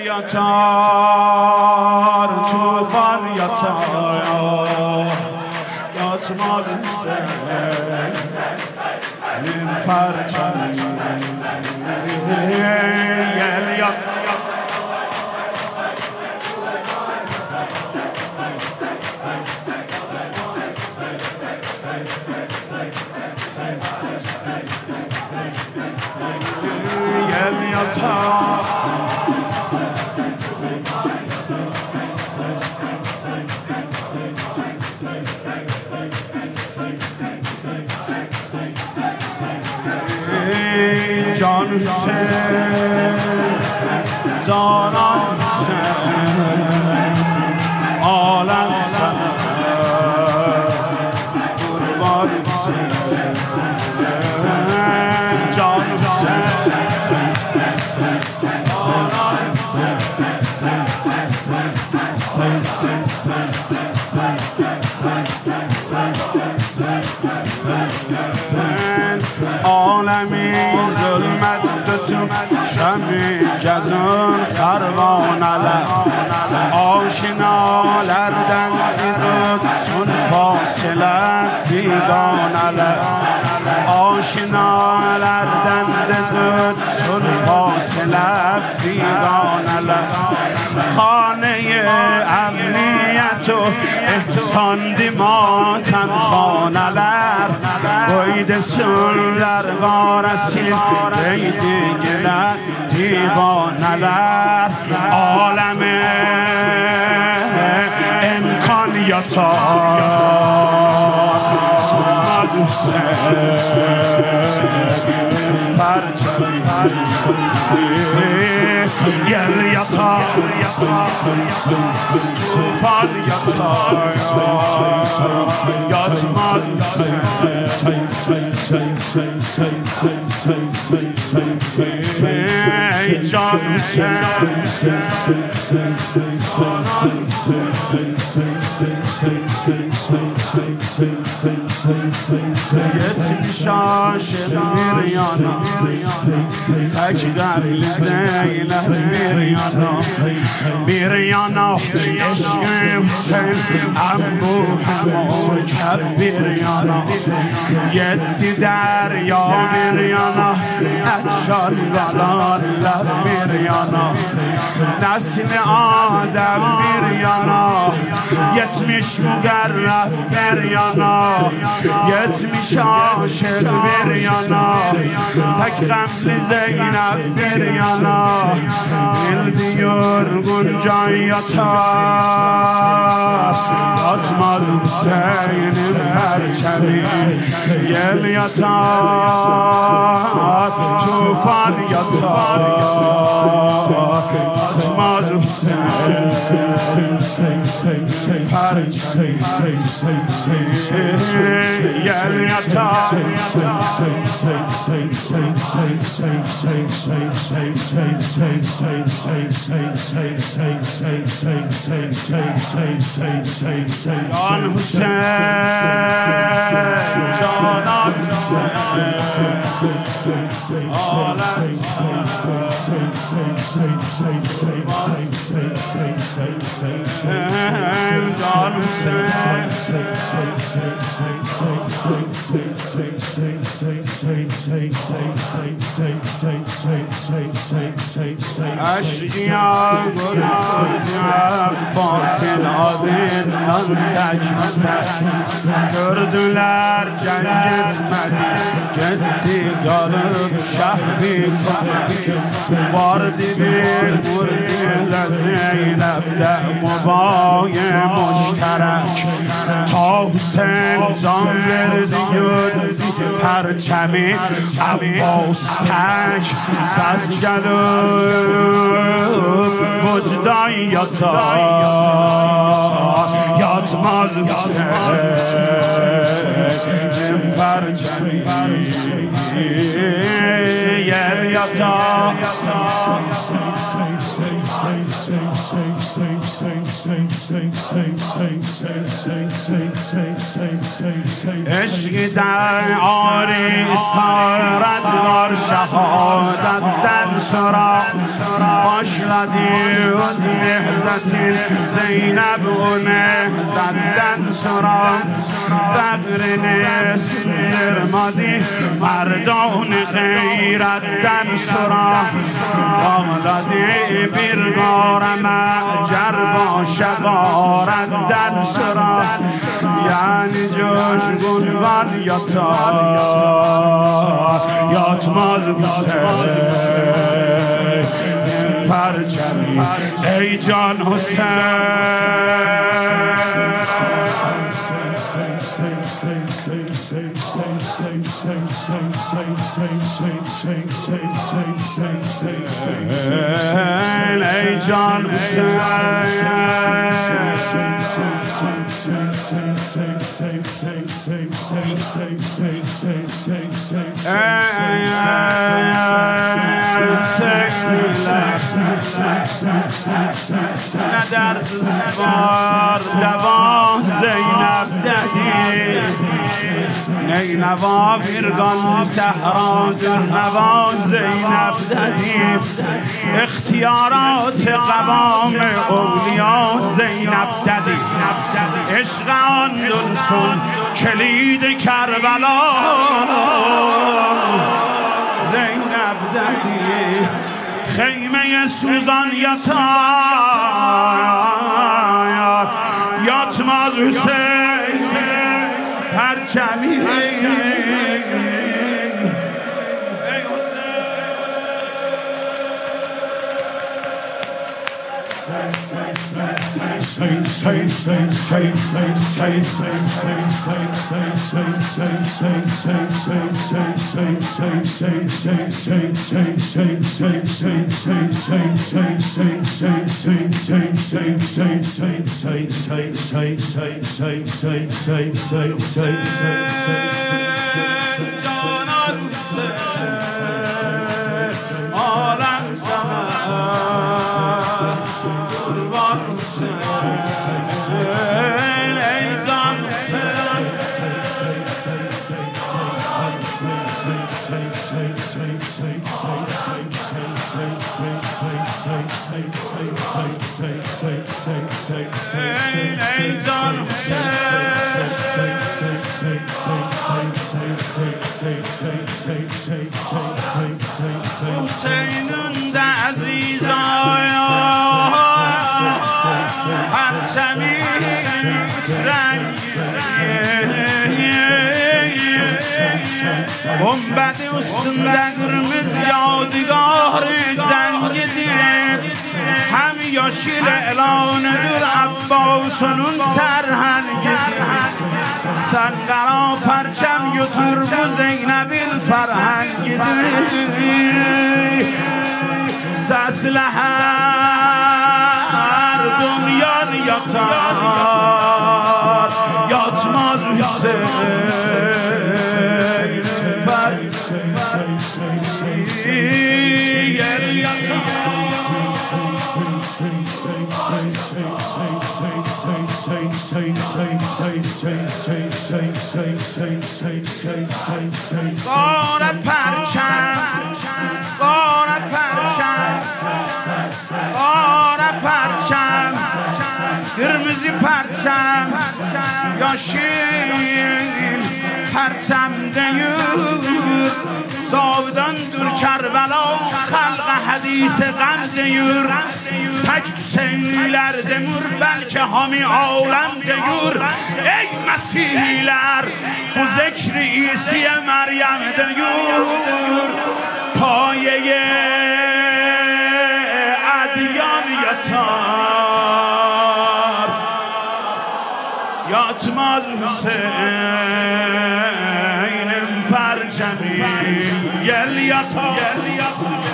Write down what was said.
یاتار توفان یاتار یاتمال این پرچمی یل یاتار یل یاتار جان حسین جانان حسین عالم سمت قربان حسین جان حسین جانان عالمی ظلمت تو شمی جزون پروانه آشنا لردن ایرد سن فاصله بیگانه آشنا لردن ایرد سن فاصله بیگانه خانه امنیت و احسان دیماتن خانه لر باید سنلر غارسی بیدی گلر دیوانه لر عالم امکان یاتار سنماز حسین پرچمی یل یاتار توفان یاتار یاتمال ای جان حسین یتیم شاشر میریانا تک قبل زینب میریانا عشق حسین ابو همون کب میریانا یدی دریا میریانا اتشان غلال لب میریانا نسل آدم میریانا یتمیش مگرب میریانا یتمیش عاشق میریانا تک قبل زینب میریانا دل دیور گنجای یاتار یاتمال حسین پرچمی یل یاتار توفان یاتار یاتمال حسین پرچمی یل یاتار جان حسین جانان عالم جان اشیا گرد باسل آدن نان تجمتر کردولر جنگت مدی جدی گالب شهبی واردی بیر بردی لزینب ده مبای مشترک تا حسین جان بردی پرچمی عباس تک سز جلوب وجدان یاتار یاتمال حسین پرچمی یل یاتار عشق در آری سارت وار شهادت در سرا باش ولدی نهزت زینب و نهزدن سرا بقر نسل درمادی مردان غیردن سرا ولدی بیرگارم جربا شغاردن سرا یعنی جوش گلوان یاتا یاتماز حسین پرچمی ای جان حسین ای جان ندر بار دوان زینب دهی نینوا بیرگان سهرا زرنوا زینب دهی اختیارات قوام اولیا زینب دهی عشق آن دلسون کلید کربلا زینب دهی خیمه سوزان یاتماز حسین پرچمی حسینون عزیز پرچمی گنبد üstünde kırmızı yadigar zengidir hem yeşil elanıdır Abbas'ın serhengidir sen kara perçem götür bu Zeynep'in ferhengidir sesle her dünyan yatar yatmaz Hüseyin قاره پرچم قاره پرچم قاره پرچم قرمزی پرچم yaşil پرچم دیور زاودان دور کربلا خلق حدیث غم دیور تک حسینیler demur belki hami alem دیور ey مسیحیler bu zikri İsiye Meryem دیور پایه ادیان yatar yatmaz Hüseyin'im perçemi yel yatar